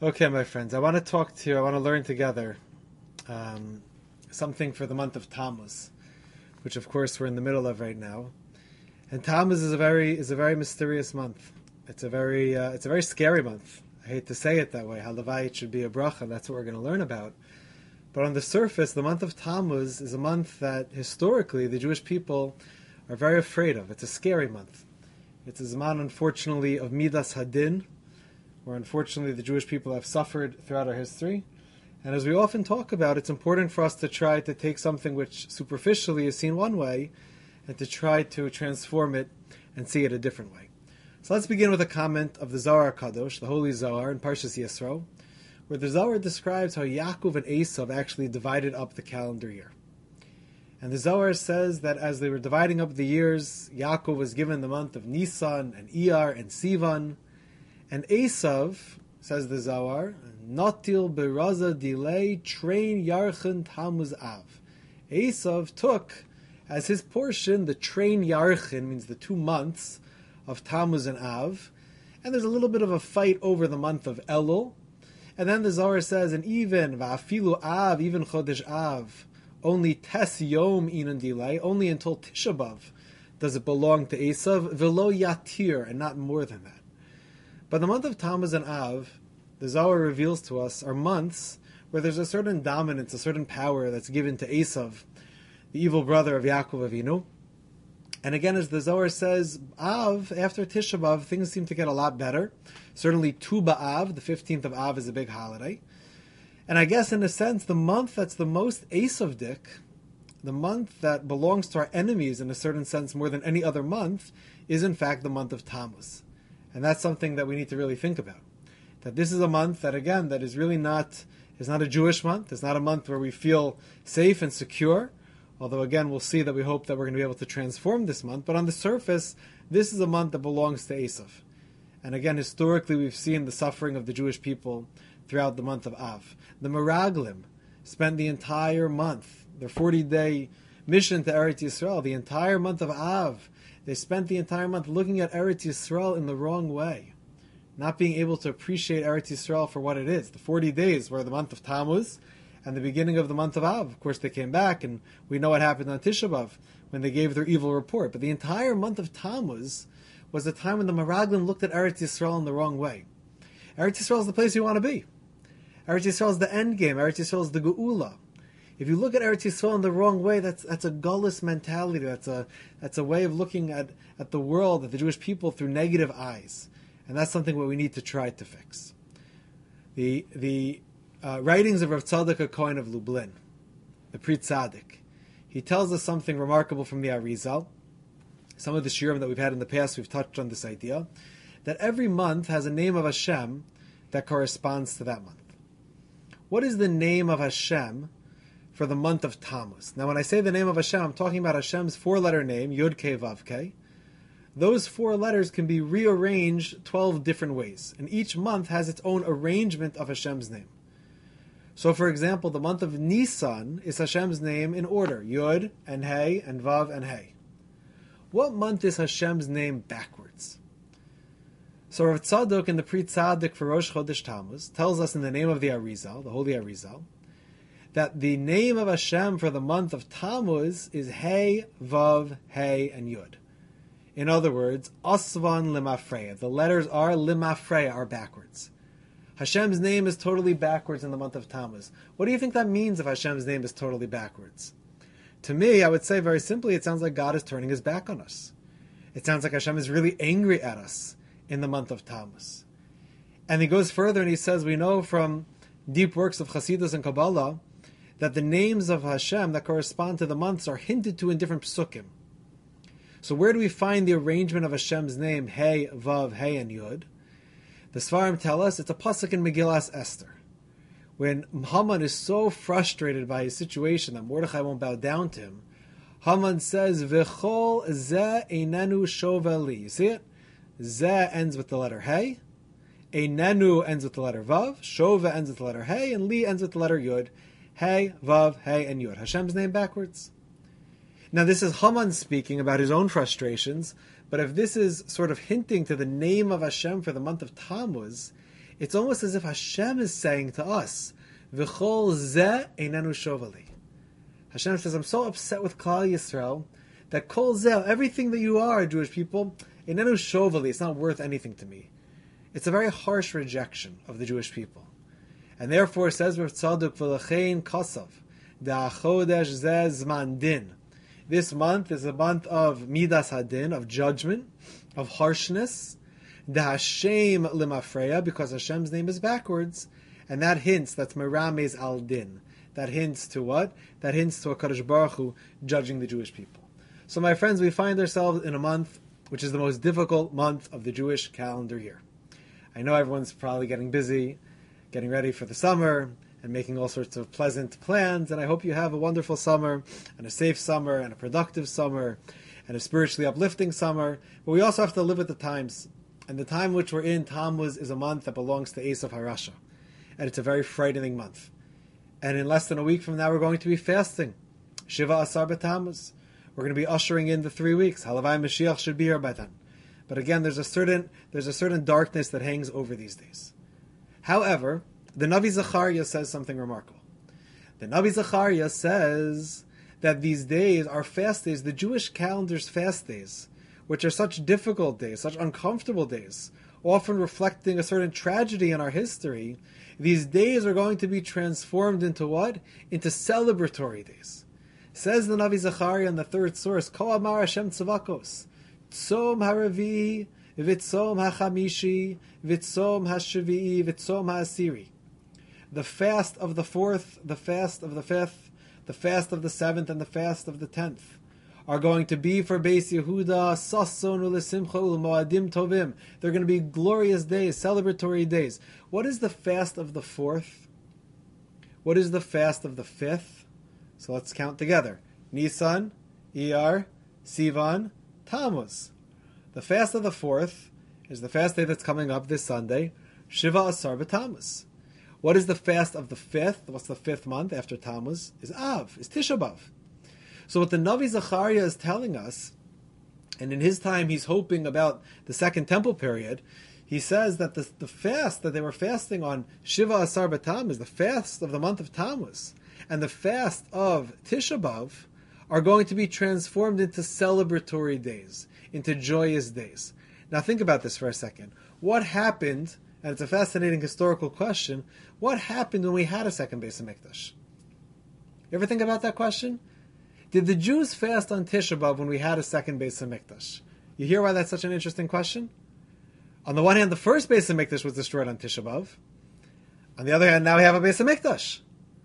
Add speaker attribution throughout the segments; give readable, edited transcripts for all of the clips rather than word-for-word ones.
Speaker 1: Okay, my friends, I want to talk to you. I want to learn together something for the month of Tammuz, which, of course, we're in the middle of right now. And Tammuz is a very mysterious month. It's a very scary month. I hate to say it that way. Halavai, it should be a bracha. That's what we're going to learn about. But on the surface, the month of Tammuz is a month that historically the Jewish people are very afraid of. It's a scary month. It's a Zman, unfortunately, of Midas Hadin, where unfortunately the Jewish people have suffered throughout our history. And as we often talk about, it's important for us to try to take something which superficially is seen one way and to try to transform it and see it a different way. So let's begin with a comment of the Zohar Kadosh, the Holy Zohar in Parshas Yisro, where the Zohar describes how Yaakov and Esav actually divided up the calendar year. And the Zohar says that as they were dividing up the years, Yaakov was given the month of Nisan and Iyar and Sivan, and Esav, says the Zohar, Notil beraza delay train Yarchin Tammuz Av. Esav took as his portion the train Yarchin, means the 2 months of Tammuz and Av, and there's a little bit of a fight over the month of Elul. And then the Zohar says, and even Va'afilu Av, even Chodesh Av, only Tes Yom Inan delay, only until Tisha B'Av does it belong to Esav, Velo Yatir, and not more than that. But the month of Tammuz and Av, the Zohar reveals to us, are months where there's a certain dominance, a certain power that's given to Esav, the evil brother of Yaakov Avinu. And again, as the Zohar says, Av, after Tisha B'Av, things seem to get a lot better. Certainly Tu B'Av, the 15th of Av, is a big holiday. And I guess, in a sense, the month that's the most Esavdik, the month that belongs to our enemies, in a certain sense, more than any other month, is in fact the month of Tammuz. And that's something that we need to really think about. That this is a month that, again, that is really not a Jewish month. It's not a month where we feel safe and secure. Although, again, we'll see that we hope that we're going to be able to transform this month. But on the surface, this is a month that belongs to Esav. And again, historically, we've seen the suffering of the Jewish people throughout the month of Av. The Meraglim spent the entire month, their 40-day mission to Eretz Yisrael, the entire month of Av. They spent the entire month looking at Eretz Yisrael in the wrong way, not being able to appreciate Eretz Yisrael for what it is. The 40 days were the month of Tammuz and the beginning of the month of Av. Of course, they came back, and we know what happened on Tisha B'Av when they gave their evil report. But the entire month of Tammuz was the time when the Meraglim looked at Eretz Yisrael in the wrong way. Eretz Yisrael is the place you want to be. Eretz Yisrael is the end game. Eretz Yisrael is the Geula. If you look at Eretz Yisrael in the wrong way, that's a gullus mentality. That's a way of looking at the world, at the Jewish people, through negative eyes. And that's something what we need to try to fix. The writings of Rav Tzadok HaKohen of Lublin, the Pri Tzaddik, he tells us something remarkable from the Arizal. Some of the shiurim that we've had in the past, we've touched on this idea, that every month has a name of Hashem that corresponds to that month. What is the name of Hashem for the month of Tammuz? Now, when I say the name of Hashem, I'm talking about Hashem's 4-letter name, Yud Kei Vav Kei. Those 4 letters can be rearranged 12 different ways, and each month has its own arrangement of Hashem's name. So, for example, the month of Nisan is Hashem's name in order, Yud and Hey and Vav and Hey. What month is Hashem's name backwards? So Rav Tzadok in the Pri Tzaddik for Rosh Chodesh Tammuz tells us in the name of the Arizal, the Holy Arizal, that the name of Hashem for the month of Tammuz is Hey, Vav, Hey, and Yud. In other words, Asvan Limafreya. The letters are Limafreya, are backwards. Hashem's name is totally backwards in the month of Tammuz. What do you think that means if Hashem's name is totally backwards? To me, I would say very simply, it sounds like God is turning his back on us. It sounds like Hashem is really angry at us in the month of Tammuz. And he goes further and he says, we know from deep works of Chassidus and Kabbalah that the names of Hashem that correspond to the months are hinted to in different psukim. So where do we find the arrangement of Hashem's name, Hey, Vav, Hey, and Yud? The Sfarim tell us it's a pasuk in Megillas Esther. When Haman is so frustrated by his situation that Mordechai won't bow down to him, Haman says, V'chol zeh einenu shoveli. You see it? Zeh ends with the letter Hey, Einenu ends with the letter Vav, Shova ends with the letter Hey, and Li ends with the letter Yud. Hey, Vav, Hey, and Yud. Hashem's name backwards. Now this is Haman speaking about his own frustrations, but if this is sort of hinting to the name of Hashem for the month of Tammuz, It's almost as if Hashem is saying to us, V'chol zeh einenu shovali. Hashem says, I'm so upset with Klal Yisrael that kol zeh, everything that you are, Jewish people, einenu shovali, it's not worth anything to me. It's a very harsh rejection of the Jewish people. And therefore, it says, Tzaduk v'lechein kasav, da'achodesh zeh zman din. This month is a month of midas hadin, of judgment, of harshness, Hashem limafreya, because Hashem's name is backwards, and that hints, that's merames al din. That hints to what? That hints to a Kadosh Baruch Hu judging the Jewish people. So my friends, we find ourselves in a month which is the most difficult month of the Jewish calendar year. I know everyone's probably getting busy, getting ready for the summer, and making all sorts of pleasant plans, and I hope you have a wonderful summer, and a safe summer, and a productive summer, and a spiritually uplifting summer. But we also have to live with the times. And the time which we're in, Tammuz, is a month that belongs to Esav Harasha. And it's a very frightening month. And in less than a week from now, we're going to be fasting. Shiva Asar B'Tammuz. We're going to be ushering in the 3 weeks. Halavai Mashiach should be here by then. But again, there's a certain darkness that hangs over these days. However, the Navi Zechariah says something remarkable. The Navi Zechariah says that these days are fast days, the Jewish calendar's fast days, which are such difficult days, such uncomfortable days, often reflecting a certain tragedy in our history. These days are going to be transformed into what? Into celebratory days. Says the Navi Zechariah in the third source, Ko Amar Hashem Tzavakos, Tzom HaRavi, V'Tzom HaChamishi, V'Tzom HaShavi'i, V'Tzom HaAsiri. The fast of the 4th, the fast of the 5th, the fast of the 7th, and the fast of the 10th are going to be for Beis Yehuda, Sason u'lesimcha u'moadim tovim. They're going to be glorious days, celebratory days. What is the fast of the 4th? What is the fast of the 5th? So let's count together. Nisan, Iyar, Sivan, Tammuz. The fast of the 4th is the fast day that's coming up this Sunday, Shiva Asar B'Tammuz. What is the fast of the 5th? What's the 5th month after Tammuz? Is Av, is Tisha B'Av. So what the Navi Zechariah is telling us, and in his time he's hoping about the Second Temple period, he says that the fast that they were fasting on Shiva Asar B'Tammuz, the fast of the month of Tammuz, and the fast of Tisha B'Av are going to be transformed into celebratory days, into joyous days. Now think about this for a second. What happened, and it's a fascinating historical question, what happened when we had a second Beis HaMikdash? You ever think about that question? Did the Jews fast on Tisha B'Av when we had a second Beis HaMikdash? You hear why that's such an interesting question? On the one hand, the first Beis HaMikdash was destroyed on Tisha B'Av. On the other hand, now we have a Beis HaMikdash.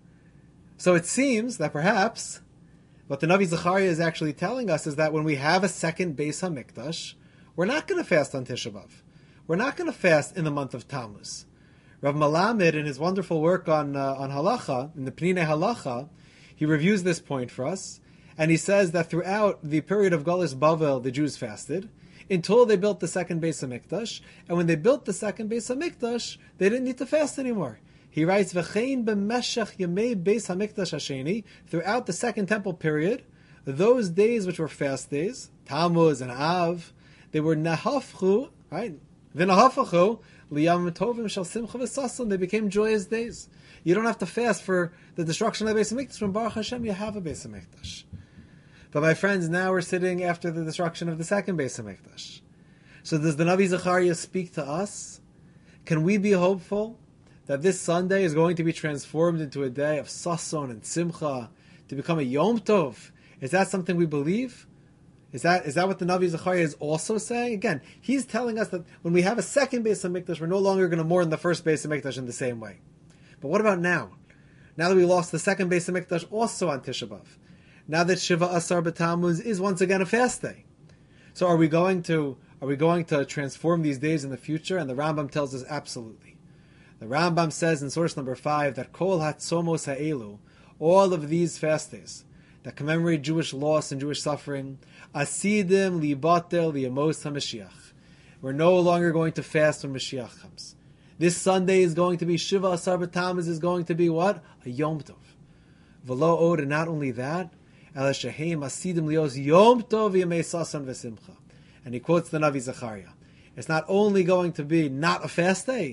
Speaker 1: So it seems that perhaps what the Navi Zechariah is actually telling us is that when we have a second Beis HaMikdash, we're not going to fast on Tisha B'Av. We're not going to fast in the month of Tammuz. Rav Malamed, in his wonderful work on Halacha, in the Pnei Halacha, he reviews this point for us. And he says that throughout the period of Galus Bavel, the Jews fasted until they built the second Beis HaMikdash. And when they built the second Beis HaMikdash, they didn't need to fast anymore. He writes, V'chein b'meshech yemei Beis HaMikdash hasheni, throughout the Second Temple period, those days which were fast days, Tammuz and Av, they were nahafchu, right? V'nahafachu liyam tovim shel simcha v'sason. They became joyous days. You don't have to fast for the destruction of the Beis HaMikdash. From Baruch Hashem, you have a Beis HaMikdash. But my friends, now we're sitting after the destruction of the second Beis HaMikdash. So does the Navi Zechariah speak to us? Can we be hopeful that this Sunday is going to be transformed into a day of Sason and Simcha, to become a Yom Tov? Is that something we believe? Is that what the Navi Zechariah is also saying? Again, he's telling us that when we have a second Beis HaMikdash, we're no longer going to mourn the first Beis HaMikdash in the same way. But what about now? Now that we lost the second Beis HaMikdash also on Tisha B'Av. Now that Shiva Asar B'Tammuz is once again a fast day. So are we going to transform these days in the future? And the Rambam tells us absolutely. The Rambam says in source number 5 that Kol HaTzomos HaElu, all of these fast days that commemorate Jewish loss and Jewish suffering, Asidim Libatel Liyamos HaMashiach. We're no longer going to fast when Mashiach comes. This Sunday is going to be Shiva Asar B'Tammuz, is going to be what? A Yom Tov. V'lo od, and not only that, El Shehem Asidim Lios Yom Tov Yemei Sasan V'Simcha. And he quotes the Navi Zechariah. It's not only going to be not a fast day,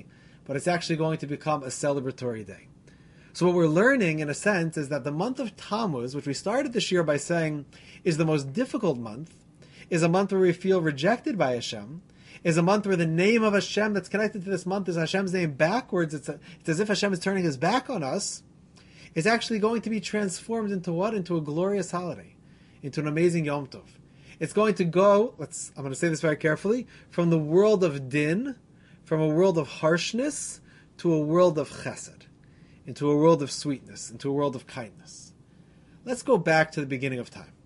Speaker 1: but it's actually going to become a celebratory day. So what we're learning, in a sense, is that the month of Tammuz, which we started this year by saying is the most difficult month, is a month where we feel rejected by Hashem, is a month where the name of Hashem that's connected to this month is Hashem's name backwards. It's as if Hashem is turning his back on us, is actually going to be transformed into what? Into a glorious holiday, into an amazing Yom Tov. It's going to go, I'm going to say this very carefully, from the world of din, from a world of harshness, to a world of chesed, into a world of sweetness, into a world of kindness. Let's go back to the beginning of time.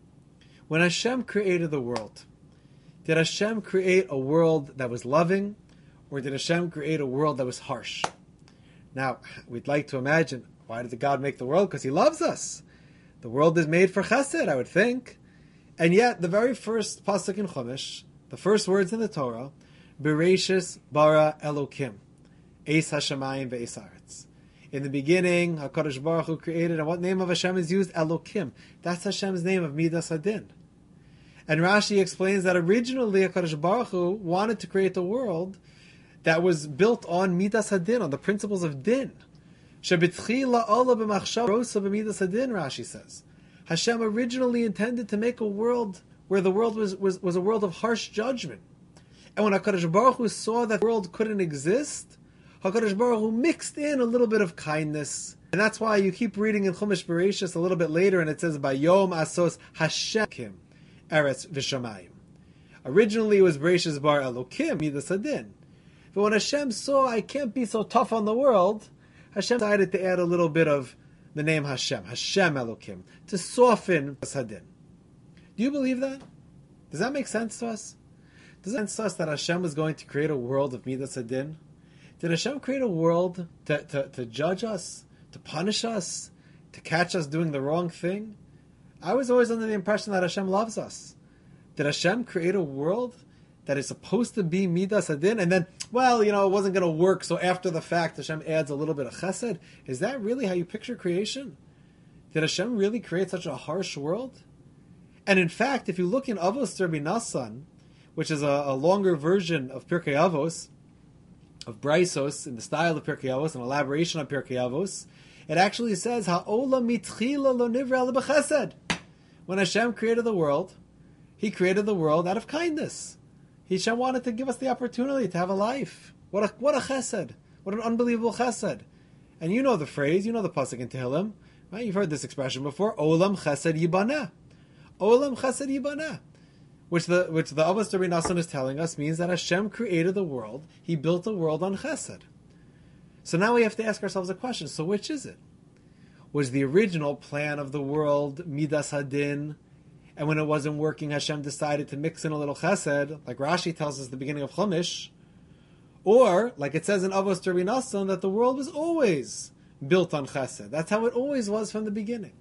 Speaker 1: When Hashem created the world, did Hashem create a world that was loving, or did Hashem create a world that was harsh? Now, we'd like to imagine, why did God make the world? Because he loves us. The world is made for chesed, I would think. And yet, the very first pasuk in Chumash, the first words in the Torah, Bereshis bara Elokim, Eis hashamayim ve'eis haaretz. In the beginning, HaKadosh Baruch Hu created, and what name of Hashem is used? Elokim. That's Hashem's name of Midas Hadin. And Rashi explains that originally HaKadosh Baruch Hu wanted to create a world that was built on Midas Hadin, on the principles of Din. Shebitchila ola b'machshav rosa b'midas Hadin, Rashi says. Hashem originally intended to make a world where the world was a world of harsh judgment. And when HaKadosh Baruch Hu saw that the world couldn't exist, HaKadosh Baruch Hu mixed in a little bit of kindness. And that's why you keep reading in Chumash Bereshis a little bit later, and it says, Bayom asos Hashem eretz v'shamayim. Originally it was Bereshis bar Elokim, Midas Hadin. But when Hashem saw, I can't be so tough on the world, Hashem decided to add a little bit of the name Hashem, Hashem Elokim, to soften Hadin. Do you believe that? Does that make sense to us? Does it make sense to us that Hashem was going to create a world of Midas Hadin? Did Hashem create a world to judge us, to punish us, to catch us doing the wrong thing? I was always under the impression that Hashem loves us. Did Hashem create a world that is supposed to be Midas Hadin, and then, well, it wasn't going to work, so after the fact, Hashem adds a little bit of chesed? Is that really how you picture creation? Did Hashem really create such a harsh world? And in fact, if you look in Avos Rabbi Nassan, which is a longer version of Pirkei Avos, of Braisos, in the style of Pirkei Avos, an elaboration on Pirkei Avos, it actually says, Ha'olam mitchila lo nivra ela b'chesed. When Hashem created the world, he created the world out of kindness. Hashem wanted to give us the opportunity to have a life. What a chesed. What an unbelievable chesed. And you know the phrase, you know the pasuk in Tehillim, right? You've heard this expression before, Olam chesed yibaneh. Olam chesed yibaneh. Which the Avos Rabbi Nassan is telling us means that Hashem created the world. He built the world on chesed. So now we have to ask ourselves a question. So which is it? Was the original plan of the world Midas Hadin, and when it wasn't working, Hashem decided to mix in a little chesed, like Rashi tells us at the beginning of Chumash, or, like it says in Avos Rabbi Nassan, that the world was always built on chesed. That's how it always was from the beginning.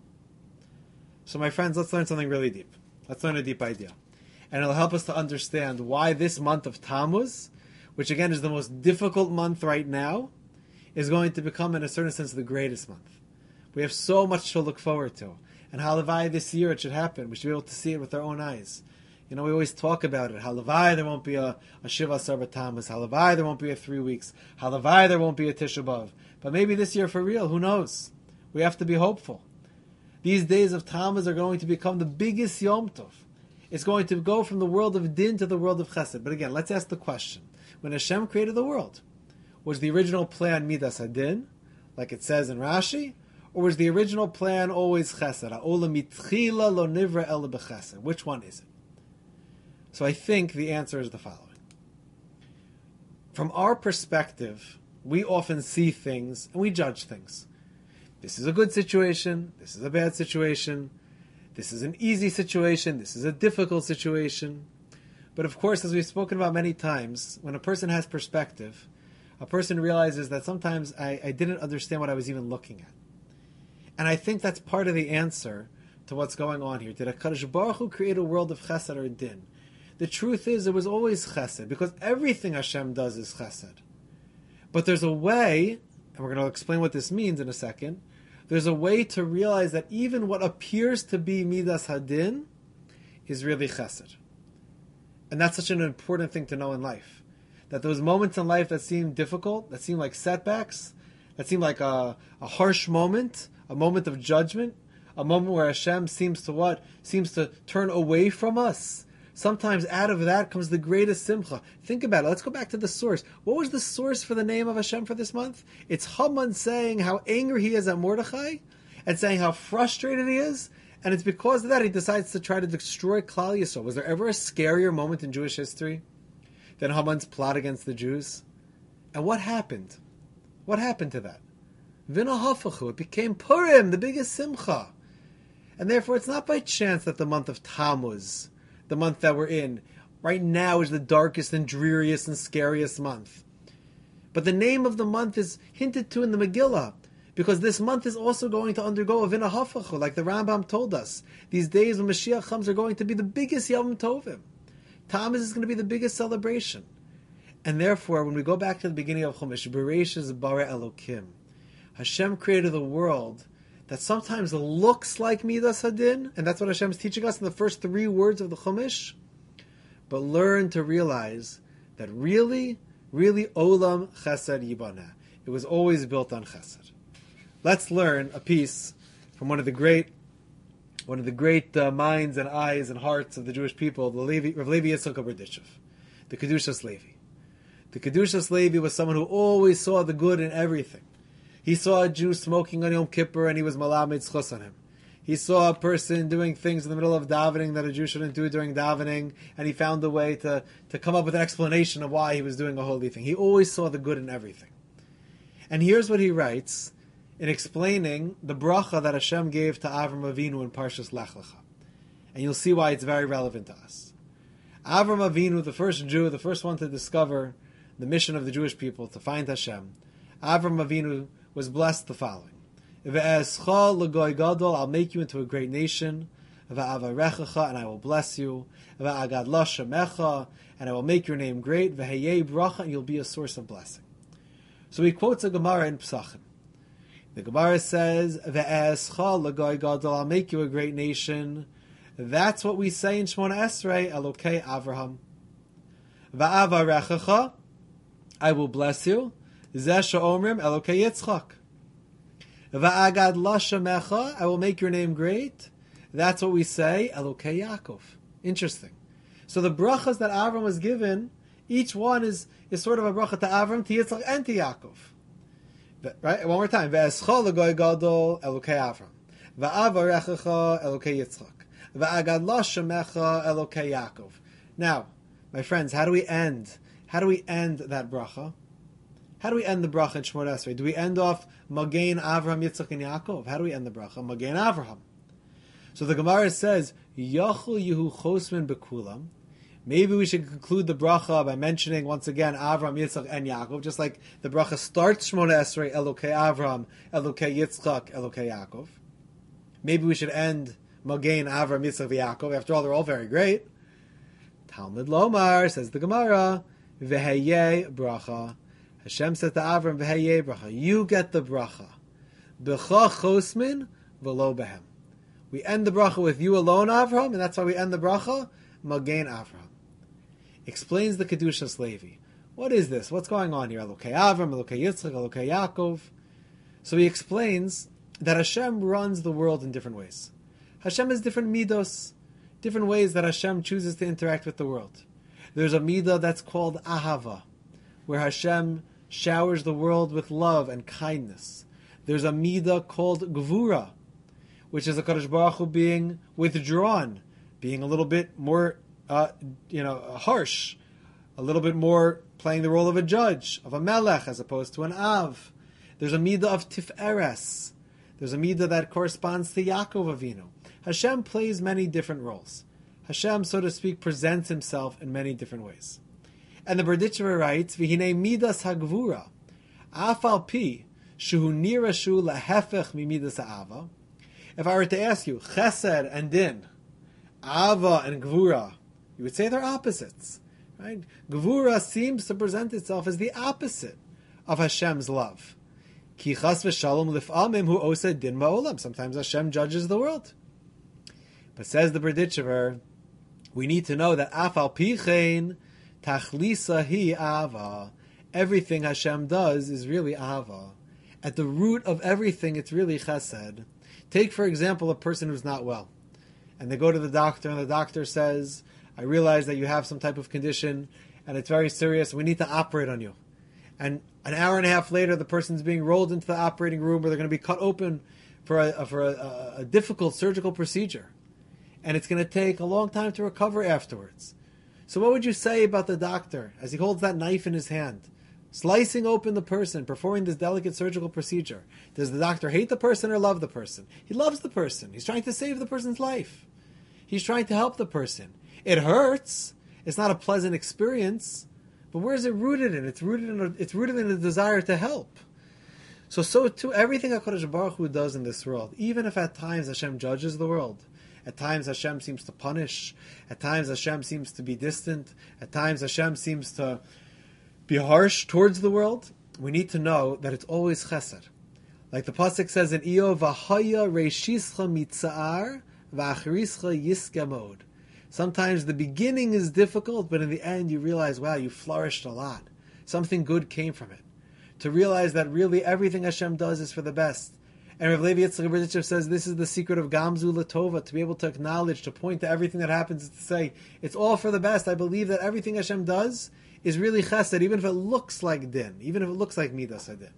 Speaker 1: So my friends, let's learn something really deep. Let's learn a deep idea. And it'll help us to understand why this month of Tammuz, which again is the most difficult month right now, is going to become, in a certain sense, the greatest month. We have so much to look forward to. And halavai this year it should happen. We should be able to see it with our own eyes. We always talk about it. Halavai there won't be a Shiva Asar B'Tammuz. Halavai there won't be a 3 weeks. Halavai there won't be a Tisha B'Av. But maybe this year for real, who knows? We have to be hopeful. These days of Tammuz are going to become the biggest Yom Tov. It's going to go from the world of Din to the world of Chesed. But again, let's ask the question. When Hashem created the world, was the original plan Midas Hadin, like it says in Rashi, or was the original plan always Chesed? Ha'olam mitchila lo nivra ela b'chesed. Which one is it? So I think the answer is the following. From our perspective, we often see things and we judge things. This is a good situation. This is a bad situation. This is an easy situation. This is a difficult situation. But of course, as we've spoken about many times, when a person has perspective, a person realizes that sometimes I didn't understand what I was even looking at. And I think that's part of the answer to what's going on here. Did HaKadosh Baruch Hu create a world of chesed or din? The truth is, it was always chesed, because everything Hashem does is chesed. But there's a way, and we're going to explain what this means in a second, there's a way to realize that even what appears to be Midas Hadin is really chesed. And that's such an important thing to know in life. that those moments in life that seem difficult, that seem like setbacks, that seem like a harsh moment, a moment of judgment, a moment where Hashem seems to what? Seems to turn away from us. Sometimes out of that comes the greatest simcha. Think about it. Let's go back to the source. What was the source for the name of Hashem for this month? It's Haman saying how angry he is at Mordechai and saying how frustrated he is. And it's because of that he decides to try to destroy Klal Yisrael. Was there ever a scarier moment in Jewish history than Haman's plot against the Jews? And what happened? What happened to that? Vina Hafachu. It became Purim, the biggest simcha. And therefore it's not by chance that the month of Tammuz, the month that we're in, right now is the darkest and dreariest and scariest month. But the name of the month is hinted to in the Megillah, because this month is also going to undergo a Vina Hafachu, like the Rambam told us. These days when Mashiach comes are going to be the biggest Yom Tovim. Tammuz is going to be the biggest celebration. And therefore, when we go back to the beginning of Chumash, Bereshis bara Elokim, Hashem created the world that sometimes looks like Midas Hadin, and that's what Hashem is teaching us in the first 3 words of the Chumash. But learn to realize that really, really Olam Chesed Yibaneh. It was always built on Chesed. Let's learn a piece from one of the great minds and eyes and hearts of the Jewish people, the Rav Levi Yitzchak Berditchev, the Kedushas Levi. The Kedushas Levi was someone who always saw the good in everything. He saw a Jew smoking on Yom Kippur and he was malamed zchus on him. He saw a person doing things in the middle of davening that a Jew shouldn't do during davening, and he found a way to come up with an explanation of why he was doing a holy thing. He always saw the good in everything. And here's what he writes in explaining the bracha that Hashem gave to Avram Avinu in Parshas Lech Lecha. And you'll see why it's very relevant to us. Avram Avinu, the first Jew, the first one to discover the mission of the Jewish people, to find Hashem, Avram Avinu was blessed the following: Ve'escha l'goy gadol, I'll make you into a great nation. Ve'avarechecha, and I will bless you. Ve'agadla shemecha, and I will make your name great. Ve'heyei bracha, and you'll be a source of blessing. So he quotes a Gemara in Pesachim. The Gemara says, Ve'escha l'goy gadol, I'll make you a great nation. That's what we say in Shemona Esrei, Elokei Avraham. Ve'avarechecha, I will bless you. Zeh she'omrim Elokei Yitzchak. Va'agad lashamecha, I will make your name great. That's what we say, Elokei Yaakov. Interesting. So the brachas that Avram was given, each one is sort of a bracha to Avram, to Yitzchak, and to Yaakov. Right? One more time. Ve'escha l'goy gadol Elokei Avram. Va'avarechecha Elokei Yitzchak. Va'agad lashamecha Elokei Yaakov. Now, my friends, how do we end that bracha? How do we end the bracha in Shemona Esrei? Do we end off Magen Avraham, Yitzchak, and Yaakov? How do we end the bracha? Magen Avraham. So the Gemara says, Yachol Yehu Chosman Bekulam. Maybe we should conclude the bracha by mentioning once again Avraham, Yitzchak, and Yaakov, just like the bracha starts Shemona Esrei, Elokei Avraham, Elokei Yitzchak, Elokei Yaakov. Maybe we should end Magen Avraham, Yitzchak, Yaakov. After all, they're all very great. Talmud Lomar, says the Gemara, Veheyeh bracha. Hashem said to Avram, V'heyeh bracha, you get the bracha. B'cha chosmin v'lo behem. We end the bracha with you alone, Avram, and that's why we end the bracha, Magen Avram. Explains the Kedushas Levi. What is this? What's going on here? Elokei Avram, Elokei Yitzchak, Elokei Yaakov. So he explains that Hashem runs the world in different ways. Hashem has different midos, different ways that Hashem chooses to interact with the world. There's a midah that's called ahava, where Hashem showers the world with love and kindness. There's a midah called gvura, which is a Kadosh Baruch Hu being withdrawn, being a little bit more, harsh, a little bit more playing the role of a judge, of a melech, as opposed to an av. There's a midah of tif'eres. There's a midah that corresponds to Yaakov Avinu. Hashem plays many different roles. Hashem, so to speak, presents himself in many different ways. And the Berditchever writes, V'hinei midas hagvura, afal pi, shuhu nirashu lahefech mimidas ha'ava. If I were to ask you, chesed and din, ava and gvura, you would say they're opposites. Right? Gvura seems to present itself as the opposite of Hashem's love. Ki chas v'shalom lif'amim hu osed din ma'olam. Sometimes Hashem judges the world. But says the Berditchever, we need to know that afal pichein, Tachlisa hi ava. Everything Hashem does is really ava. At the root of everything, it's really chesed. Take, for example, a person who's not well. And they go to the doctor, and the doctor says, I realize that you have some type of condition, and it's very serious. We need to operate on you. And an hour and a half later, the person's being rolled into the operating room where they're going to be cut open for a difficult surgical procedure. And it's going to take a long time to recover afterwards. So what would you say about the doctor as he holds that knife in his hand, slicing open the person, performing this delicate surgical procedure? Does the doctor hate the person or love the person? He loves the person. He's trying to save the person's life. He's trying to help the person. It hurts. It's not a pleasant experience. But where is it rooted in? It's rooted in a desire to help. So too, everything HaKadosh Baruch Hu does in this world, even if at times Hashem judges the world, at times Hashem seems to punish, at times Hashem seems to be distant, at times Hashem seems to be harsh towards the world, we need to know that it's always chesed. Like the pasuk says in Iyov, V'haya reishischa mitza'ar v'achrischa yisgamod. Sometimes the beginning is difficult, but in the end you realize, wow, you flourished a lot. Something good came from it. To realize that really everything Hashem does is for the best. And Rav Levi Yitzchak Berditchev says this is the secret of Gamzu Latova, to be able to acknowledge, to point to everything that happens, is to say, it's all for the best. I believe that everything Hashem does is really chesed, even if it looks like din, even if it looks like midas hadin.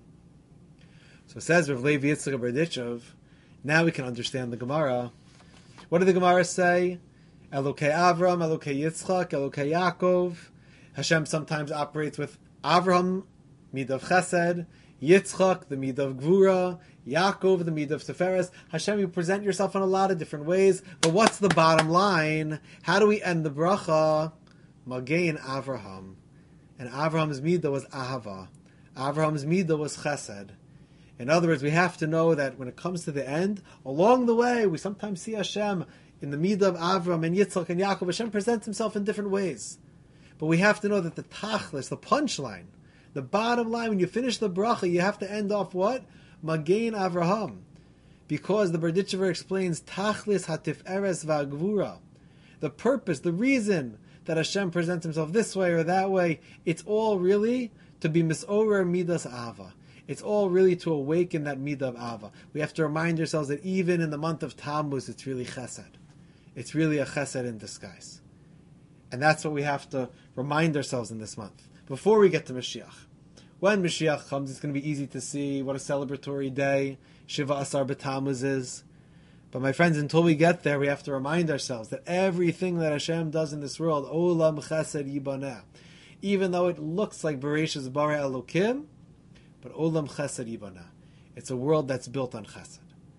Speaker 1: So it says Rav Levi Yitzchak Berditchev, now we can understand the Gemara. What did the Gemara say? Elokei Avram, Elokei Yitzchak, Elokei Yaakov. Hashem sometimes operates with Avraham, midah of chesed, Yitzchak, the midah of gvura, Yaakov, the midah of seferes. Hashem, you present yourself in a lot of different ways, but what's the bottom line? How do we end the bracha? Magein Avraham. And Avraham's midah was ahava. Avraham's midah was chesed. In other words, we have to know that when it comes to the end, along the way, we sometimes see Hashem in the midah of Avram and Yitzchak and Yaakov. Hashem presents himself in different ways. But we have to know that the tachlis, the punchline, the bottom line, when you finish the bracha, you have to end off what? Magein Avraham. Because the Berditchever explains, tachlis hatif eres va'gvura. The purpose, the reason that Hashem presents himself this way or that way, it's all really to be misorer midas ava. It's all really to awaken that midah of ava. We have to remind ourselves that even in the month of Tammuz, it's really chesed. It's really a chesed in disguise. And that's what we have to remind ourselves in this month. Before we get to Mashiach. When Mashiach comes, it's going to be easy to see what a celebratory day Shiva Asar B'Tammuz is. But my friends, until we get there, we have to remind ourselves that everything that Hashem does in this world, Olam Chesed Yibaneh, even though it looks like Bereshis Bara Elokim, but Olam Chesed Yibaneh, it's a world that's built on Chesed.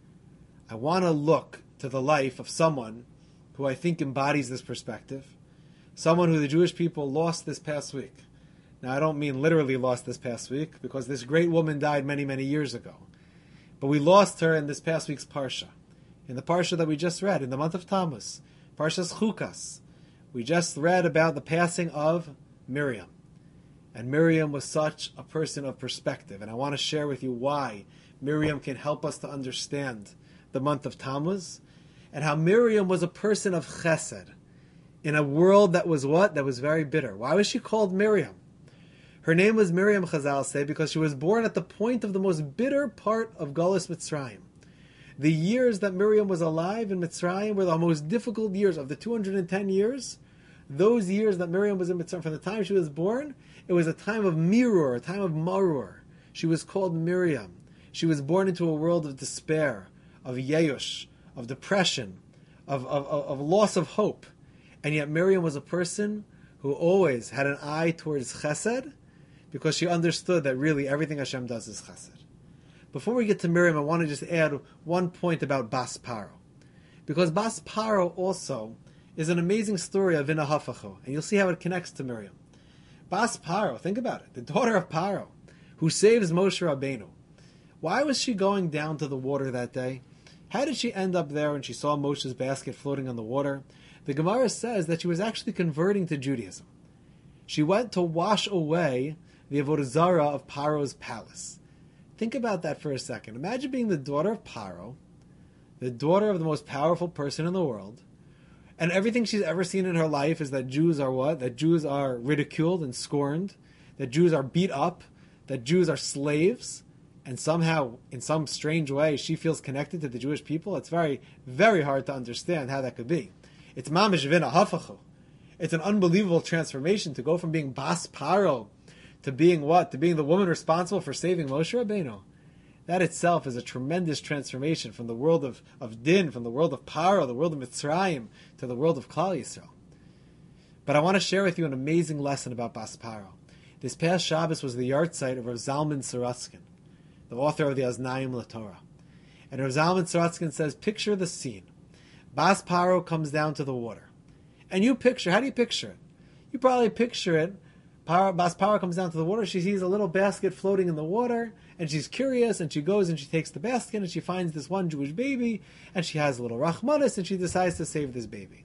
Speaker 1: I want to look to the life of someone who I think embodies this perspective, someone who the Jewish people lost this past week. Now, I don't mean literally lost this past week, because this great woman died many, many years ago. But we lost her in this past week's Parsha. In the Parsha that we just read, in the month of Tammuz, Parshas Chukas, we just read about the passing of Miriam. And Miriam was such a person of perspective. And I want to share with you why Miriam can help us to understand the month of Tammuz, and how Miriam was a person of chesed in a world that was what? That was very bitter. Why was she called Miriam? Her name was Miriam, Chazal say, because she was born at the point of the most bitter part of Galus Mitzrayim. The years that Miriam was alive in Mitzrayim were the most difficult years of the 210 years. Those years that Miriam was in Mitzrayim, from the time she was born, it was a time of mirur, a time of marur. She was called Miriam. She was born into a world of despair, of yeyush, of depression, of loss of hope. And yet Miriam was a person who always had an eye towards chesed, because she understood that really everything Hashem does is chesed. Before we get to Miriam, I want to just add one point about Bas Paro. Because Bas Paro also is an amazing story of Vina Hafacho, and you'll see how it connects to Miriam. Bas Paro, think about it, the daughter of Paro, who saves Moshe Rabbeinu. Why was she going down to the water that day? How did she end up there when she saw Moshe's basket floating on the water? The Gemara says that she was actually converting to Judaism. She went to wash away the Avodah Zarah of Paro's palace. Think about that for a second. Imagine being the daughter of Paro, the daughter of the most powerful person in the world, And everything she's ever seen in her life is that Jews are what? That Jews are ridiculed and scorned, that Jews are beat up, that Jews are slaves, and somehow, in some strange way, she feels connected to the Jewish people. It's very, very hard to understand how that could be. It's mamish vina hafachu. It's an unbelievable transformation to go from being Bas Paro to being what? To being the woman responsible for saving Moshe Rabbeinu. That itself is a tremendous transformation from the world of Din, from the world of Paro, the world of Mitzrayim, to the world of Klal Yisrael. But I want to share with you an amazing lesson about Bas Paro. This past Shabbos was the yahrzeit of Rav Zalman Sorotzkin, the author of the Aznaim LaTorah. And Rav Zalman Sorotzkin says, picture the scene. Bas Paro comes down to the water. And you picture, how do you picture it? You probably picture it, Bas Paro comes down to the water, she sees a little basket floating in the water, and she's curious, and she goes and she takes the basket, and she finds this one Jewish baby, and she has a little rachmanis, and she decides to save this baby.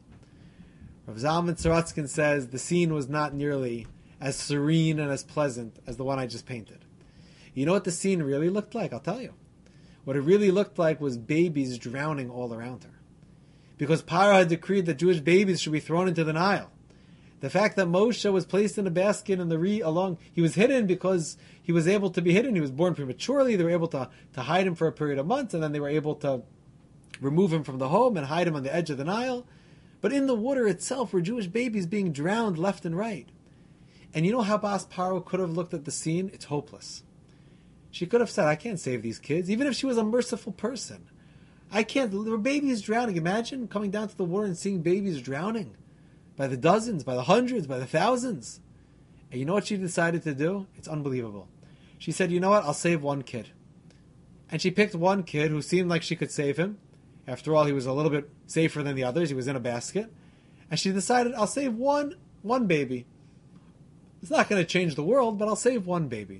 Speaker 1: Rav Zalman Sorotzkin says the scene was not nearly as serene and as pleasant as the one I just painted. You know what the scene really looked like? I'll tell you. What it really looked like was babies drowning all around her. Because Paro had decreed that Jewish babies should be thrown into the Nile. The fact that Moshe was placed in a basket and he was hidden because he was able to be hidden. He was born prematurely. They were able to hide him for a period of months, and then they were able to remove him from the home and hide him on the edge of the Nile. But in the water itself were Jewish babies being drowned left and right. And you know how Bas Paro could have looked at the scene? It's hopeless. She could have said, I can't save these kids, even if she was a merciful person. I can't, there were babies drowning. Imagine coming down to the water and seeing babies drowning. By the dozens, by the hundreds, by the thousands. And you know what she decided to do? It's unbelievable. She said, you know what? I'll save one kid. And she picked one kid who seemed like she could save him. After all, he was a little bit safer than the others. He was in a basket. And she decided, I'll save one baby. It's not going to change the world, but I'll save one baby.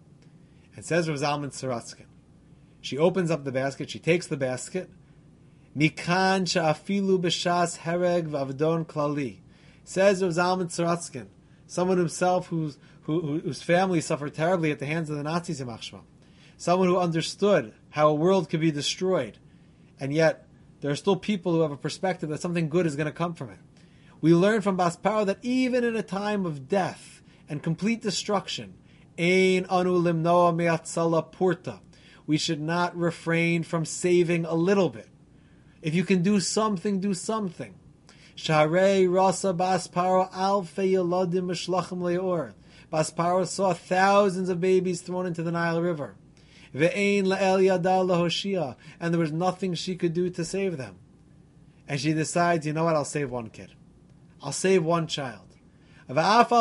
Speaker 1: And says Rav Zalman Sorotzkin. She opens up the basket. She takes the basket. Mikan sha'afilu b'shas hereg v'avdon klali. Says Rav Zalman Sorotzkin, someone himself whose family suffered terribly at the hands of the Nazis in Machshma. Someone who understood how a world could be destroyed. And yet, there are still people who have a perspective that something good is going to come from it. We learn from Bas Paro that even in a time of death and complete destruction, ein anu limnoa me'atzala purta, we should not refrain from saving a little bit. If you can do something, do something. Sharei rasa Bas Paro alfei yeladim mishlachim leor. Bas Paro saw thousands of babies thrown into the Nile River. Ve'ein la'el yada lahoshia, and there was nothing she could do to save them. And she decides, you know what? I'll save one kid. I'll save one child. She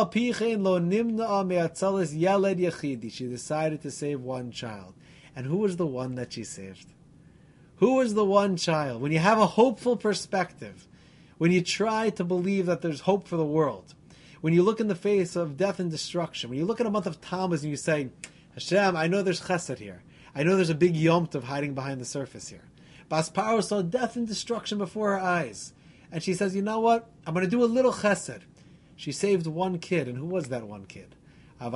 Speaker 1: decided to save one child. And who was the one that she saved? Who was the one child? When you have a hopeful perspective, when you try to believe that there's hope for the world, when you look in the face of death and destruction, when you look at a month of Tammuz and you say, Hashem, I know there's chesed here. I know there's a big Yom Tov hiding behind the surface here. Bas Paro saw death and destruction before her eyes. And she says, you know what? I'm going to do a little chesed. She saved one kid. And who was that one kid? But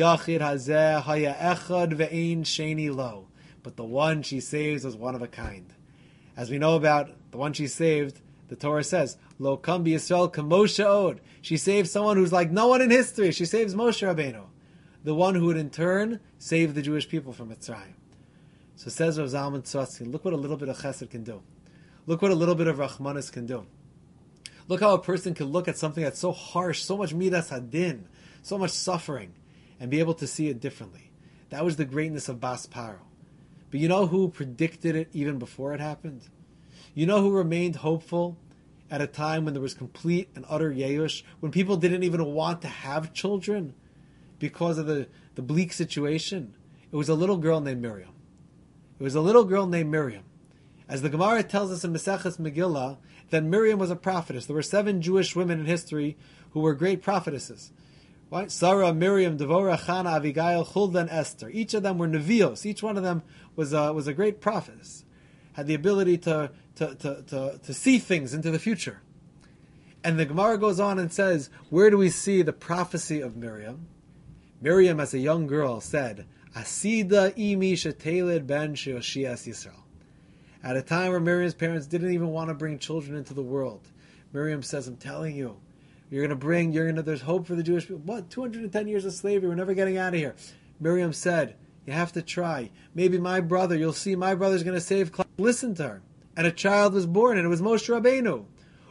Speaker 1: the one she saves was one of a kind. As we know about the one she saved, the Torah says, Lo kam b'Yisrael k'Moshe od. She saved someone who's like no one in history. She saves Moshe Rabbeinu, the one who would in turn save the Jewish people from Mitzrayim. So says Rav Zalman Sorotzkin, look what a little bit of chesed can do. Look what a little bit of rachmanis can do. Look how a person can look at something that's so harsh, so much midas hadin, so much suffering, and be able to see it differently. That was the greatness of Bas Paro. But you know who predicted it even before it happened? You know who remained hopeful at a time when there was complete and utter yeush, when people didn't even want to have children because of the bleak situation? It was a little girl named Miriam. It was a little girl named Miriam. As the Gemara tells us in Maseches Megillah, that Miriam was a prophetess. There were 7 Jewish women in history who were great prophetesses. Right? Sarah, Miriam, Devorah, Chana, Abigail, Huldah, and Esther. Each of them were Nevios. Each one of them was a great prophetess. Had the ability to see things into the future. And the Gemara goes on and says, where do we see the prophecy of Miriam? Miriam, as a young girl, said, Asida imi sheteled ben sheoshias Yisrael. At a time where Miriam's parents didn't even want to bring children into the world. Miriam says, I'm telling you, there's hope for the Jewish people. What? 210 years of slavery, we're never getting out of here. Miriam said, you have to try. Maybe you'll see my brother's going to save Klal. Listen to her. And a child was born, and it was Moshe Rabbeinu.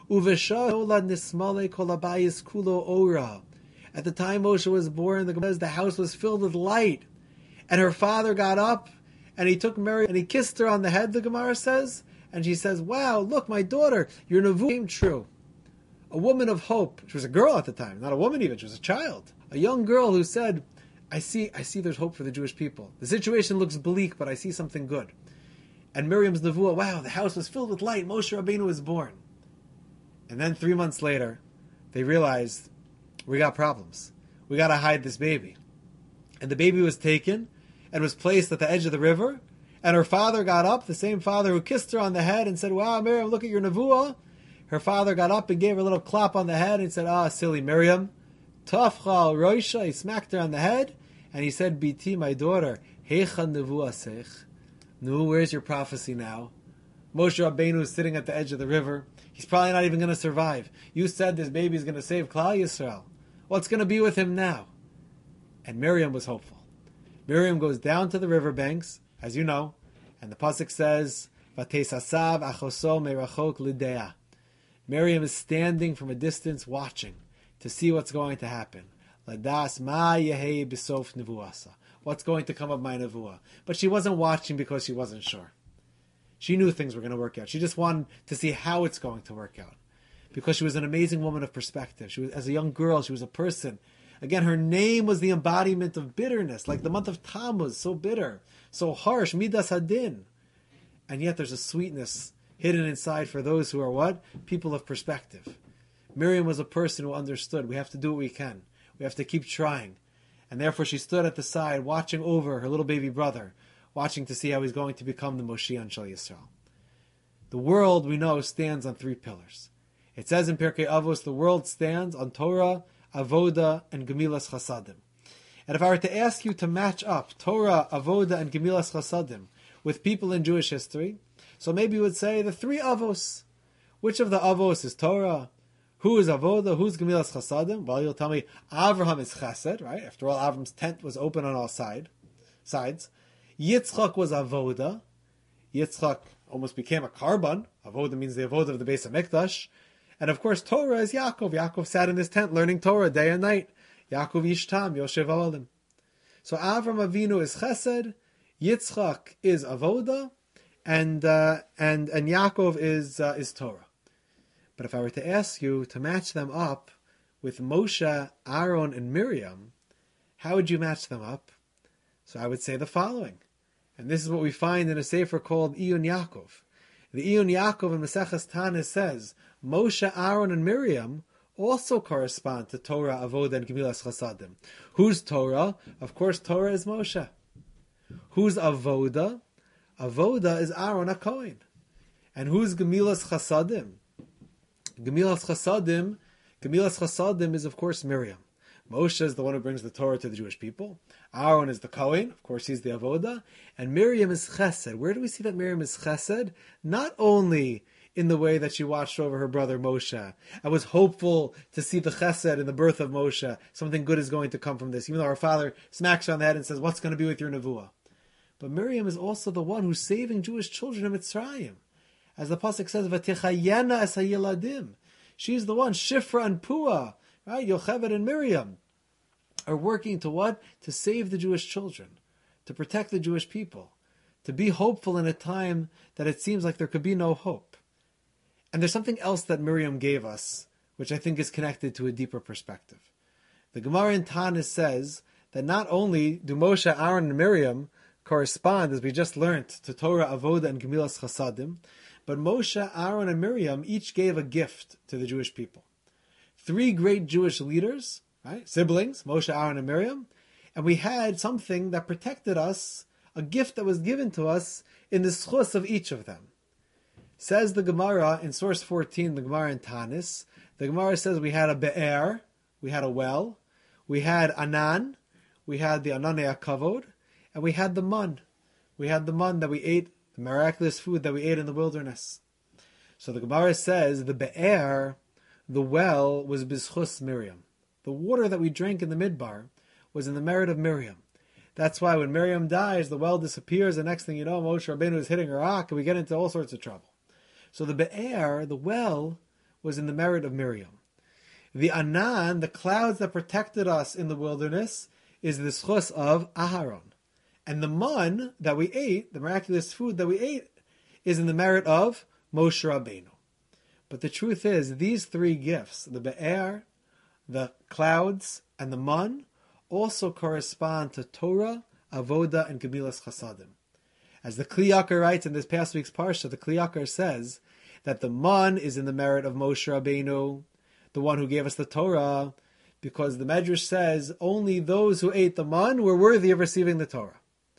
Speaker 1: At the time Moshe was born, the house was filled with light. And her father got up, and he took Mary, and he kissed her on the head, the Gemara says. And she says, wow, look, my daughter, your nevuah came true. A woman of hope. She was a girl at the time, not a woman even, she was a child. A young girl who said, I see there's hope for the Jewish people. The situation looks bleak, but I see something good. And Miriam's nevuah, wow, the house was filled with light, Moshe Rabbeinu was born. And then 3 months later, they realized, we got problems. We got to hide this baby. And the baby was taken and was placed at the edge of the river. And her father got up, the same father who kissed her on the head and said, wow, Miriam, look at your nevuah. Her father got up and gave her a little clap on the head and said, silly Miriam. Tafcha al roisha, he smacked her on the head. And he said, Biti, my daughter, heicha nevuah sech. No, where's your prophecy now? Moshe Rabbeinu is sitting at the edge of the river. He's probably not even going to survive. You said this baby is going to save Klal Yisrael. What's going to be with him now? And Miriam was hopeful. Miriam goes down to the riverbanks, as you know, and the pasuk says, "Vatesasav achoso merachok lidea." Miriam is standing from a distance, watching to see what's going to happen. Ladas ma yehei b'sof nevuasa. What's going to come of my nevuah? But she wasn't watching because she wasn't sure. She knew things were going to work out. She just wanted to see how it's going to work out. Because she was an amazing woman of perspective. She was, as a young girl, she was a person. Again, her name was the embodiment of bitterness, like the month of Tammuz, so bitter, so harsh, Midas Hadin. And yet there's a sweetness hidden inside for those who are what? People of perspective. Miriam was a person who understood. We have to do what we can. We have to keep trying. And therefore she stood at the side, watching over her little baby brother, watching to see how he's going to become the Moshiach Shel Yisrael. The world, we know, stands on 3 pillars. It says in Pirkei Avos, the world stands on Torah, Avoda, and Gemilas Chasadim. And if I were to ask you to match up Torah, Avoda, and Gemilas Chasadim with people in Jewish history, so maybe you would say the 3 Avos. Which of the Avos is Torah? Who is Avoda? Who's Gemilas Chasadim? Well, you'll tell me Avraham is Chesed, right? After all, Avraham's tent was open on all sides. Yitzchak was Avoda. Yitzchak almost became a carbon. Avoda means the Avoda of the Beis HaMikdash. And of course, Torah is Yaakov. Yaakov sat in his tent learning Torah day and night. Yaakov Yishtam, Yoshev Olim. So Avram Avinu is Chesed, Yitzchak is Avoda, and Yaakov is Torah. But if I were to ask you to match them up with Moshe, Aaron, and Miriam, how would you match them up? So I would say the following. And this is what we find in a sefer called Iyun Yaakov. The Iyun Yaakov in Maseches Tanis says, Moshe, Aaron, and Miriam also correspond to Torah, Avoda, and Gemilas Chasadim. Who's Torah? Of course, Torah is Moshe. Who's Avoda? Avoda is Aaron HaKohen. And who's Gemilas Chasadim? Gemilas Chasadim is, of course, Miriam. Moshe is the one who brings the Torah to the Jewish people. Aaron is the Kohen. Of course, he's the Avoda. And Miriam is Chesed. Where do we see that Miriam is Chesed? Not only in the way that she watched over her brother Moshe and was hopeful to see the Chesed in the birth of Moshe. Something good is going to come from this. Even though her father smacks her on the head and says, what's going to be with your Nevuah? But Miriam is also the one who's saving Jewish children in Mitzrayim. As the pasuk says, V'tichayena es hayeladim. She's the one, Shifra and Puah, right? Yocheved and Miriam are working to what? To save the Jewish children, to protect the Jewish people, to be hopeful in a time that it seems like there could be no hope. And there's something else that Miriam gave us, which I think is connected to a deeper perspective. The Gemara in Tanis says that not only do Moshe, Aaron, and Miriam correspond, as we just learned, to Torah, Avoda, and Gemilas Chasadim, but Moshe, Aaron, and Miriam each gave a gift to the Jewish people. 3 great Jewish leaders, right? Siblings, Moshe, Aaron, and Miriam, and we had something that protected us, a gift that was given to us in the schus of each of them. Says the Gemara in source 14, the Gemara in Tanis, the Gemara says we had a be'er, we had a well, we had anan, we had the ananei kavod, and we had the mun. We had the mun that we ate, the miraculous food that we ate in the wilderness. So the Gemara says the be'er the well was Bizchus Miriam. The water that we drank in the Midbar was in the merit of Miriam. That's why when Miriam dies, the well disappears, and next thing you know, Moshe Rabbeinu is hitting a rock, and we get into all sorts of trouble. So the Be'er, the well, was in the merit of Miriam. The Anan, the clouds that protected us in the wilderness, is the schus of Aharon. And the man that we ate, the miraculous food that we ate, is in the merit of Moshe Rabbeinu. But the truth is, these three gifts, the Be'er, the clouds, and the man, also correspond to Torah, Avoda, and Gemilas Chasadim. As the Kli Yakar writes in this past week's Parsha, the Kli Yakar says that the man is in the merit of Moshe Rabbeinu, the one who gave us the Torah, because the Medrash says only those who ate the man were worthy of receiving the Torah.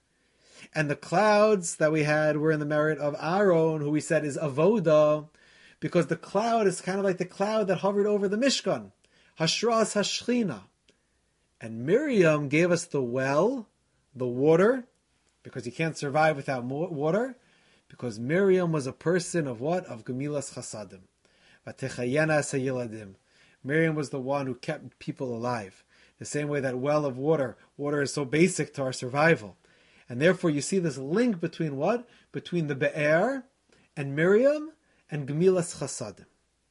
Speaker 1: And the clouds that we had were in the merit of Aaron, who we said is Avoda, because the cloud is kind of like the cloud that hovered over the Mishkan, Hashras Hashchina. And Miriam gave us the well, the water, because you can't survive without water, because Miriam was a person of what? Of Gemilas Chasadim. Vatechayena Sayiladim. Miriam was the one who kept people alive. The same way that well of water is so basic to our survival. And therefore you see this link between what? Between the Be'er and Miriam and Gemilas Chasadim.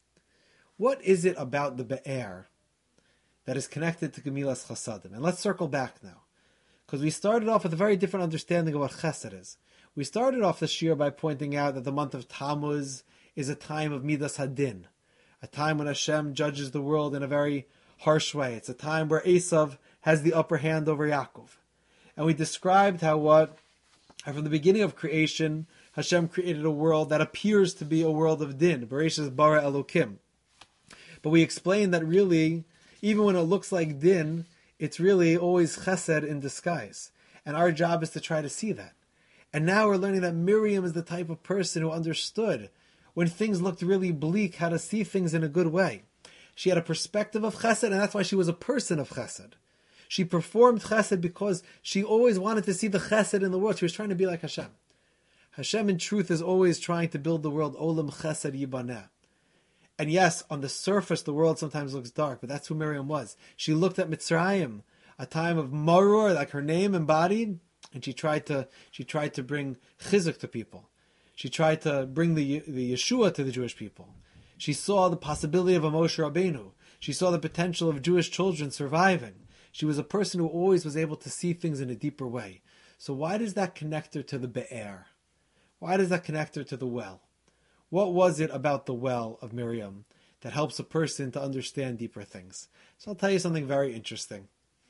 Speaker 1: What is it about the Be'er that is connected to Gemilas Chasadim? And let's circle back now, because we started off with a very different understanding of what Chesed is. We started off this year by pointing out that the month of Tammuz is a time of Midas Hadin, a time when Hashem judges the world in a very harsh way. It's a time where Esav has the upper hand over Yaakov. And we described how from the beginning of creation, Hashem created a world that appears to be a world of Din, Bereshis Bara Elokim. But we explained that really, even when it looks like Din, it's really always Chesed in disguise. And our job is to try to see that. And now we're learning that Miriam is the type of person who understood when things looked really bleak, how to see things in a good way. She had a perspective of Chesed, and that's why she was a person of Chesed. She performed Chesed because she always wanted to see the Chesed in the world. She was trying to be like Hashem. Hashem, in truth, is always trying to build the world Olam Chesed Yibaneh. And yes, on the surface, the world sometimes looks dark, but that's who Miriam was. She looked at Mitzrayim, a time of maror, like her name embodied, and she tried to bring chizuk to people. She tried to bring the Yeshua to the Jewish people. She saw the possibility of a Moshe Rabbeinu. She saw the potential of Jewish children surviving. She was a person who always was able to see things in a deeper way. So why does that connect her to the Be'er? Why does that connect her to the well? What was it about the well of Miriam that helps a person to understand deeper things? So I'll tell you something very interesting.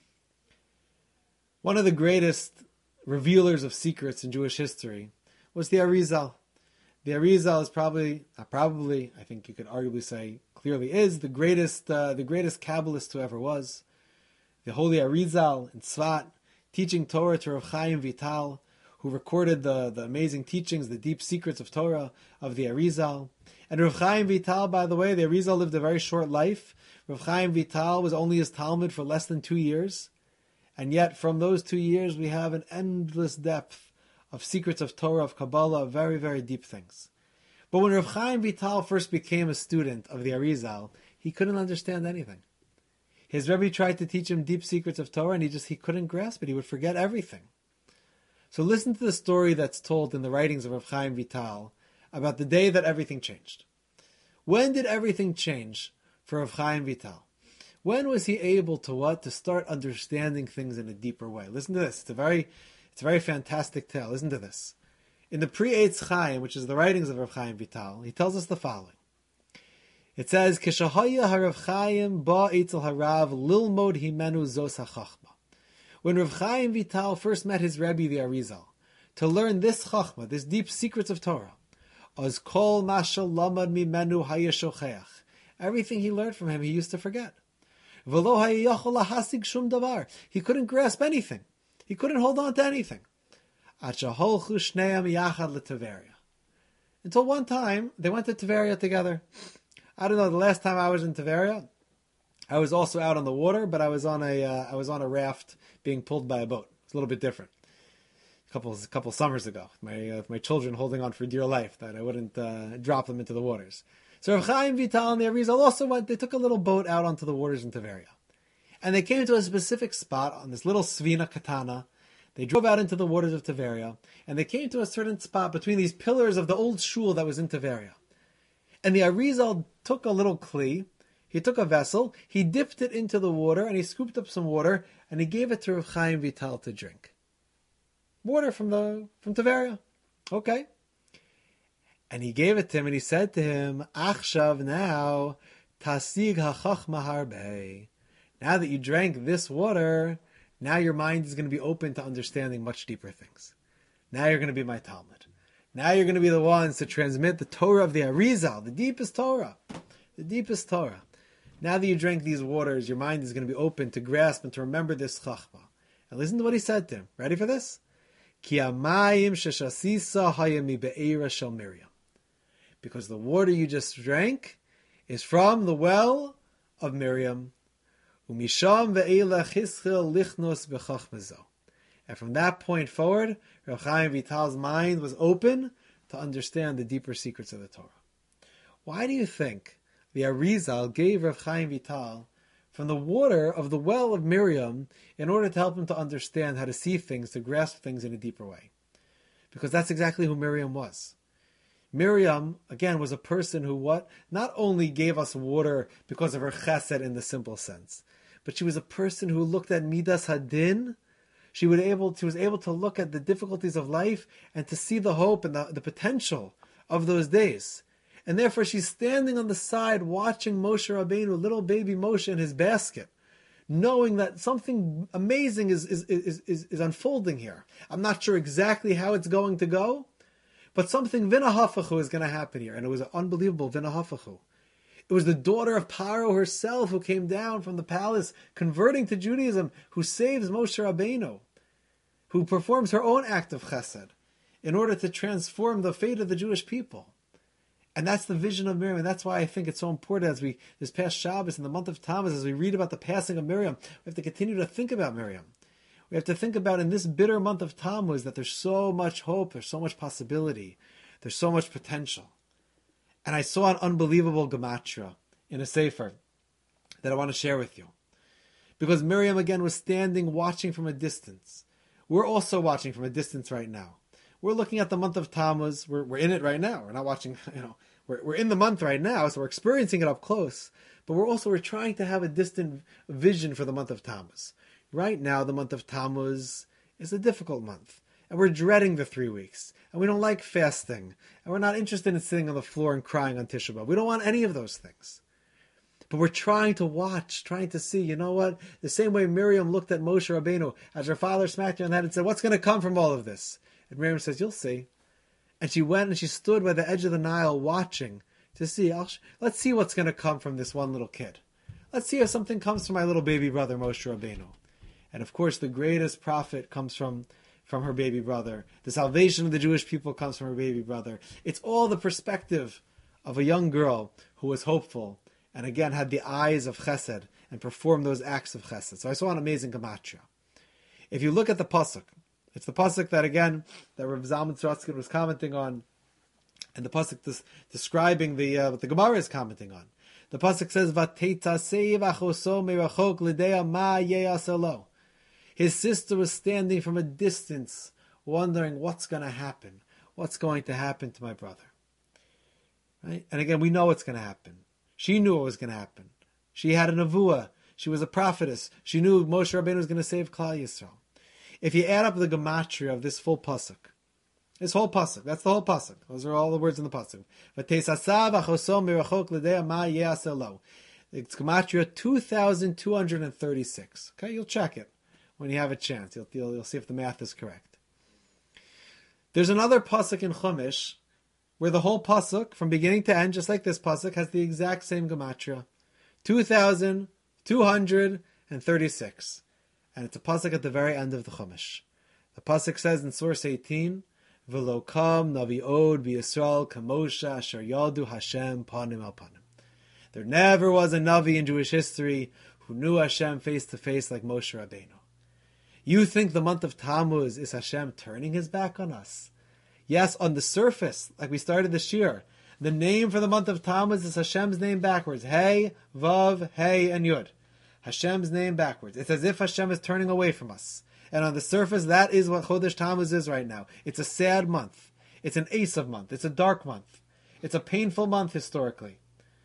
Speaker 1: One of the greatest revealers of secrets in Jewish history was the Arizal. The Arizal is I think you could arguably say clearly is the greatest Kabbalist who ever was. The holy Arizal in Tzvat, teaching Torah to Rav Chaim Vital, who recorded the amazing teachings, the deep secrets of Torah of the Arizal. And Rav Chaim Vital, by the way, the Arizal lived a very short life. Rav Chaim Vital was only his Talmud for less than 2 years. And yet, from those 2 years, we have an endless depth of secrets of Torah, of Kabbalah, very, very deep things. But when Rav Chaim Vital first became a student of the Arizal, he couldn't understand anything. His Rebbe tried to teach him deep secrets of Torah, and he couldn't grasp it. He would forget everything. So listen to the story that's told in the writings of Rav Chaim Vital about the day that everything changed. When did everything change for Rav Chaim Vital? When was he able to start understanding things in a deeper way? Listen to this. It's a very fantastic tale. Listen to this. In the Pri-Eitz Chaim, which is the writings of Rav Chaim Vital, he tells us the following. It says, Kishahaya harav Chaim ba eitzel harav lilmod himenu zos hachachma. When Rav Chaim Vital first met his Rebbe, the Arizal, to learn this chachma, this deep secrets of Torah, az kol mashal lamad mimenu hayashocheach. Everything he learned from him, he used to forget. V'lo hayayachol lahasig shum davar. He couldn't grasp anything. He couldn't hold on to anything. Until one time, they went to Tveria together. I don't know, the last time I was in Tveria, I was also out on the water, but I was on a raft being pulled by a boat. It's a little bit different. A couple summers ago, my children holding on for dear life that I wouldn't drop them into the waters. So Rav Chaim Vital and the Arizal also went, they took a little boat out onto the waters in Tiberia. And they came to a specific spot on this little Svina Katana. They drove out into the waters of Tiberia, and they came to a certain spot between these pillars of the old shul that was in Tiberia. And the Arizal took a little kli, he took a vessel, he dipped it into the water, and he scooped up some water, and he gave it to Rav Chaim Vital to drink. Water from Tiberia. Okay. And he gave it to him, and he said to him, Achshav, now, tasig hachachma harbei. Now that you drank this water, now your mind is going to be open to understanding much deeper things. Now you're going to be my Talmud. Now you're going to be the ones to transmit the Torah of the Arizal, the deepest Torah. The deepest Torah. Now that you drank these waters, your mind is going to be open to grasp and to remember this Chachma. And listen to what he said to him. Ready for this? Ki amayim sheshasisa hayami be'era shel Miriam. Because the water you just drank is from the well of Miriam. Umisham ve'elach hischil lichnos b'chachmazo. And from that point forward, Rav Chaim Vital's mind was open to understand the deeper secrets of the Torah. Why do you think the Arizal gave Rav Chaim Vital from the water of the well of Miriam in order to help him to understand how to see things, to grasp things in a deeper way? Because that's exactly who Miriam was. Miriam, again, was a person who not only gave us water because of her chesed in the simple sense, but she was a person who looked at Midas Hadin. She was able to look at the difficulties of life and to see the hope and the potential of those days. And therefore she's standing on the side watching Moshe Rabbeinu, little baby Moshe, in his basket, knowing that something amazing is unfolding here. I'm not sure exactly how it's going to go, but something vinahafachu is going to happen here. And it was an unbelievable vinahafachu. It was the daughter of Paro herself who came down from the palace, converting to Judaism, who saves Moshe Rabbeinu, who performs her own act of chesed in order to transform the fate of the Jewish people. And that's the vision of Miriam. And that's why I think it's so important as this past Shabbos in the month of Tammuz, as we read about the passing of Miriam, we have to continue to think about Miriam. We have to think about in this bitter month of Tammuz that there's so much hope, there's so much possibility, there's so much potential. And I saw an unbelievable gematria in a sefer that I want to share with you. Because Miriam again was standing watching from a distance. We're also watching from a distance right now. We're looking at the month of Tammuz. We're in it right now. We're not watching, we're in the month right now, so we're experiencing it up close. But we're trying to have a distant vision for the month of Tammuz. Right now, the month of Tammuz is a difficult month. And we're dreading the 3 weeks. And we don't like fasting. And we're not interested in sitting on the floor and crying on Tisha B'Av. We don't want any of those things. But we're trying to watch, trying to see, you know what? The same way Miriam looked at Moshe Rabbeinu as her father smacked her on the head and said, what's going to come from all of this? And Miriam says, you'll see. And she went and she stood by the edge of the Nile watching to see, let's see what's going to come from this one little kid. Let's see if something comes from my little baby brother, Moshe Rabbeinu. And of course, the greatest prophet comes from her baby brother. The salvation of the Jewish people comes from her baby brother. It's all the perspective of a young girl who was hopeful and again had the eyes of chesed and performed those acts of chesed. So I saw an amazing gematria. If you look at the pasuk, it's the pasuk that Rav Zalman Srotsky was commenting on, and the pasuk describing what the Gemara is commenting on. The pasuk says, "Vatetasei v'achoso merachok l'dea ma ye'aselo." His sister was standing from a distance, wondering what's going to happen. What's going to happen to my brother? Right? And again, we know what's going to happen. She knew what was going to happen. She had a nevuah. She was a prophetess. She knew Moshe Rabbeinu was going to save Klal Yisrael. If you add up the gematria of this full pasuk, that's the whole pasuk. Those are all the words in the pasuk. It's gematria 2,236. Okay, you'll check it when you have a chance. You'll see if the math is correct. There's another pasuk in Chumash where the whole pasuk, from beginning to end, just like this pasuk, has the exact same gematria, 2,236. And it's a pasuk at the very end of the Chumash. The pasuk says in source 18, "V'lo kam navi od b'Yisrael kamosha asher yaldu Hashem panim al panim." There never was a navi in Jewish history who knew Hashem face to face like Moshe Rabbeinu. You think the month of Tammuz is Hashem turning his back on us? Yes, on the surface, like we started this year, The name for the month of Tammuz is Hashem's name backwards. Hey, Vav, Hey, and Yud. Hashem's name backwards. It's as if Hashem is turning away from us. And on the surface, that is what Chodesh Tammuz is right now. It's a sad month. It's an Esav month. It's a dark month. It's a painful month historically.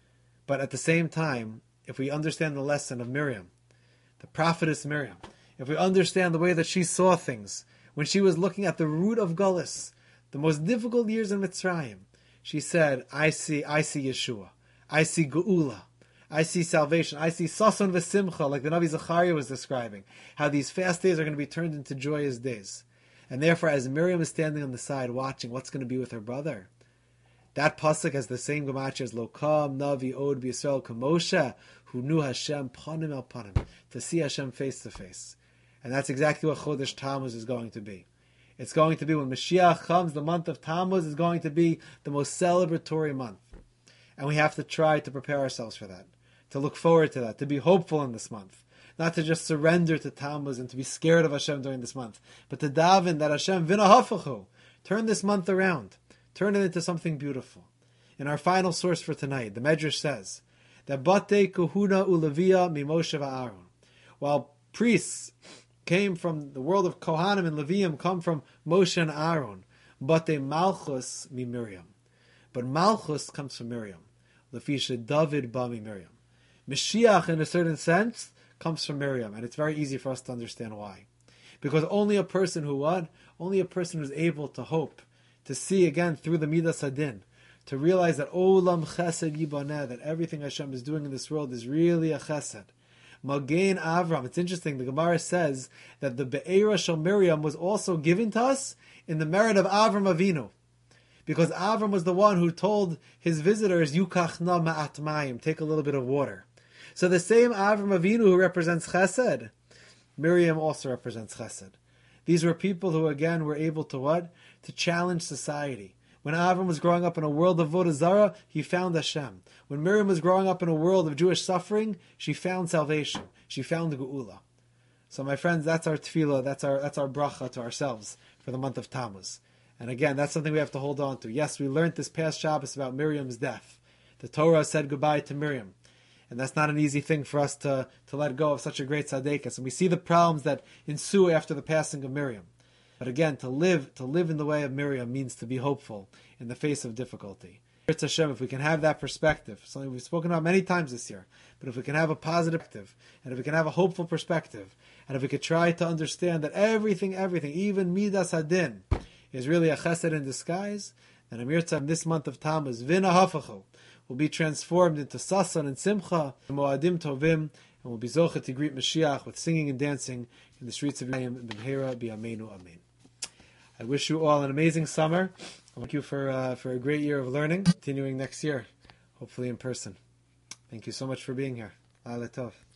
Speaker 1: But at the same time, if we understand the lesson of Miriam, the prophetess Miriam, if we understand the way that she saw things, when she was looking at the root of Gullus, the most difficult years in Mitzrayim, she said, I see Yeshua. I see Geula. I see salvation. I see Sason v'Simcha, like the Navi Zechariah was describing, how these fast days are going to be turned into joyous days. And therefore, as Miriam is standing on the side watching what's going to be with her brother, that pasuk has the same gematria as Lokam, Navi, Od, B'Yisrael, Kamosha, who knew Hashem, panim el panim, to see Hashem face to face. And that's exactly what Chodesh Tammuz is going to be. It's going to be when Mashiach comes, the month of Tammuz is going to be the most celebratory month. And we have to try to prepare ourselves for that, to look forward to that, to be hopeful in this month. Not to just surrender to Tammuz and to be scared of Hashem during this month, but to daven that Hashem, v'nahafachu, turn this month around, turn it into something beautiful. In our final source for tonight, the Medrash says that Batei Kahuna Uleviya Mimoshe v'Aaron, while priests came from the world of Kohanim and Leviim, come from Moshe and Aaron, Batei Malchus mi Miriam. But Malchus comes from Miriam. Lefisha David ba mi Miriam. Mashiach, in a certain sense, comes from Miriam, and it's very easy for us to understand why. Because only a person who what? Only a person who's able to hope, to see again through the Midas Hadin, to realize that Olam Chesed Yibaneh, that everything Hashem is doing in this world is really a Chesed. Magen Avram. It's interesting, the Gemara says that the Be'era Shel Miriam was also given to us in the merit of Avram Avinu. Because Avram was the one who told his visitors, Yukach na ma'at mayim, take a little bit of water. So the same Avram Avinu who represents Chesed, Miriam also represents Chesed. These were people who again were able to what? To challenge society. When Avram was growing up in a world of Avodah Zarah, he found Hashem. When Miriam was growing up in a world of Jewish suffering, she found salvation. She found the Geula. So my friends, that's our tefillah, that's our bracha to ourselves for the month of Tammuz. And again, that's something we have to hold on to. Yes, we learned this past Shabbos about Miriam's death. The Torah said goodbye to Miriam. And that's not an easy thing for us to let go of such a great tzaddikus. And we see the problems that ensue after the passing of Miriam. But again, to live in the way of Miriam means to be hopeful in the face of difficulty. It's Hashem, if we can have that perspective, something we've spoken about many times this year, but if we can have a positive perspective, and if we can have a hopeful perspective, and if we could try to understand that everything, even Midas Hadin, is really a chesed in disguise, then Amir Tzad, this month of Tammuz, Vina Hafachu, will be transformed into Sasan and Simcha, and Moadim Tovim, and will be Zocha to greet Mashiach with singing and dancing in the streets of Yerushalayim, B'mheira B'yameinu Amen. I wish you all an amazing summer. Thank you for a great year of learning, continuing next year, hopefully in person. Thank you so much for being here. Laila Tov.